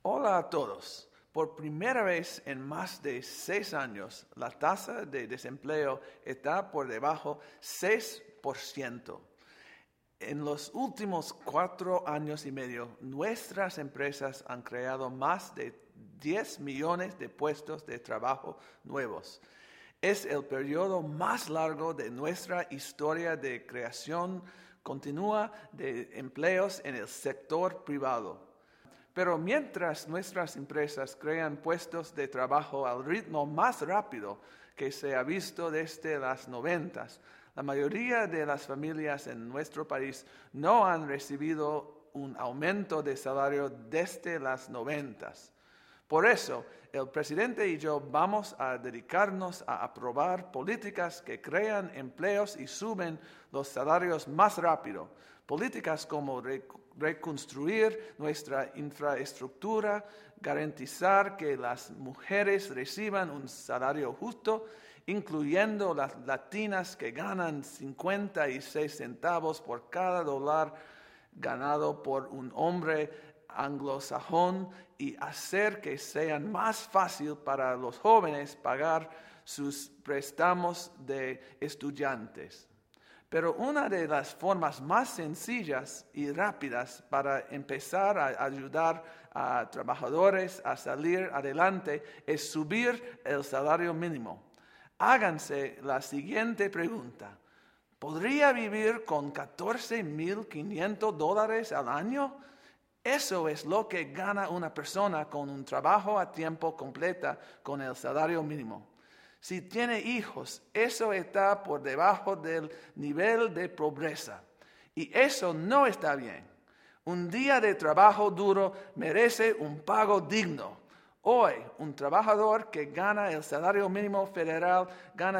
Hola a todos. Por primera vez en más de 6 años, la tasa de desempleo está por debajo 6%. En los últimos 4 años y medio, nuestras empresas han creado más de 10 millones de puestos de trabajo nuevos. Es el periodo más largo de nuestra historia de creación continua de empleos en el sector privado. Pero mientras nuestras empresas crean puestos de trabajo al ritmo más rápido que se ha visto desde las 90s, la mayoría de las familias en nuestro país no han recibido un aumento de salario desde las 90s. Por eso, el presidente y yo vamos a dedicarnos a aprobar políticas que crean empleos y suben los salarios más rápido. Políticas como reconstruir nuestra infraestructura, garantizar que las mujeres reciban un salario justo, incluyendo las latinas que ganan 56 centavos por cada dólar ganado por un hombre anglosajón, y hacer que sea más fácil para los jóvenes pagar sus préstamos de estudiantes. Pero una de las formas más sencillas y rápidas para empezar a ayudar a trabajadores a salir adelante es subir el salario mínimo. Háganse la siguiente pregunta: ¿podría vivir con $14,500 al año? Eso es lo que gana una persona con un trabajo a tiempo completo con el salario mínimo. Si tiene hijos, eso está por debajo del nivel de pobreza. Y eso no está bien. Un día de trabajo duro merece un pago digno. Hoy, un trabajador que gana el salario mínimo federal gana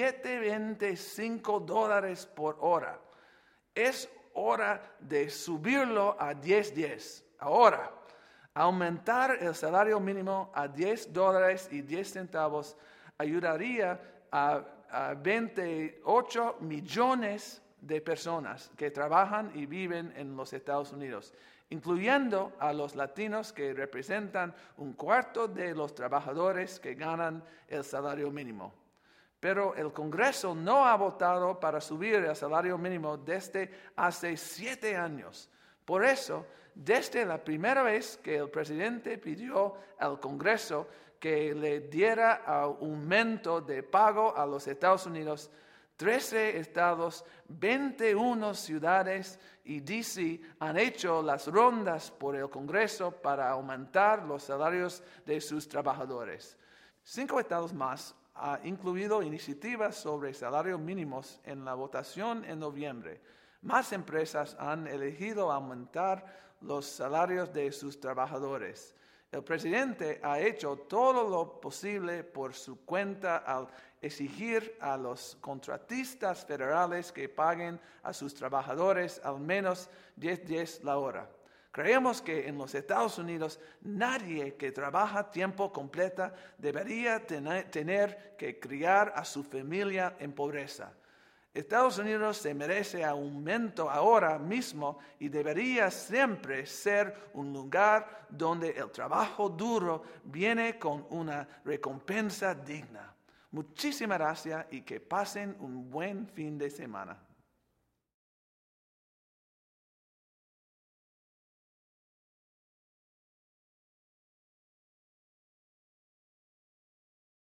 $7.25 por hora. Es hora de subirlo a $10.10. Ahora, aumentar el salario mínimo a $10.10 ayudaría a 28 millones de personas que trabajan y viven en los Estados Unidos, incluyendo a los latinos que representan un cuarto de los trabajadores que ganan el salario mínimo. Pero el Congreso no ha votado para subir el salario mínimo desde hace 7 años. Por eso, desde la primera vez que el presidente pidió al Congreso que le diera aumento de pago a los Estados Unidos, 13 estados, 21 ciudades y D.C. han hecho las rondas por el Congreso para aumentar los salarios de sus trabajadores. 5 estados más ha incluido iniciativas sobre salarios mínimos en la votación en noviembre. Más empresas han elegido aumentar los salarios de sus trabajadores. El presidente ha hecho todo lo posible por su cuenta al exigir a los contratistas federales que paguen a sus trabajadores al menos $10.10 la hora. Creemos que en los Estados Unidos nadie que trabaja a tiempo completo debería tener que criar a su familia en pobreza. Estados Unidos se merece aumento ahora mismo y debería siempre ser un lugar donde el trabajo duro viene con una recompensa digna. Muchísimas gracias y que pasen un buen fin de semana.